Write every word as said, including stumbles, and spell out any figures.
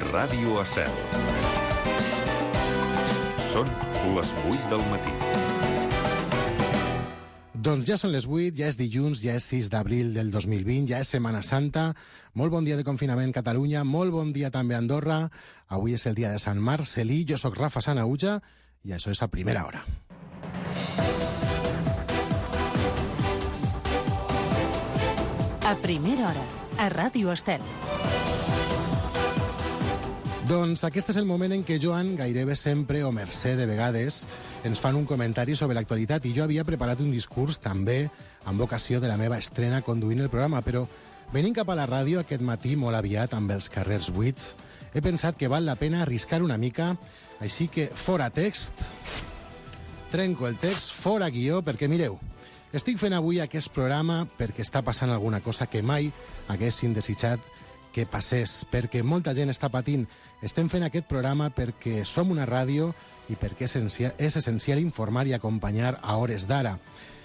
Ràdio Estel. Són les vuit del matí. Doncs ja són les vuit, ja és dilluns, ja és sis d'abril del dos mil vint, ja és Setmana Santa. Molt bon dia de confinament, Catalunya. Molt bon dia també a Andorra. Avui és el dia de Sant Marcelí. Jo sóc Rafa Sanauja i això és a primera hora. A primera hora, a Ràdio Estel. Doncs aquest és el moment en què Joan, gairebé sempre, o Mercè de vegades, ens fan un comentari sobre l'actualitat, i jo havia preparat un discurs també amb ocasió de la meva estrena conduint el programa, però venint cap a la ràdio aquest matí molt aviat amb els carrers buits, he pensat que val la pena arriscar una mica, així que fora text, trenco el text, fora guió, perquè mireu, estic fent avui aquest programa perquè està passant alguna cosa que mai haguessin desitjat que passés, perquè molta gent està patint. Estem fent aquest programa perquè som una ràdio i perquè és essencial, és essencial informar i acompanyar a hores d'ara.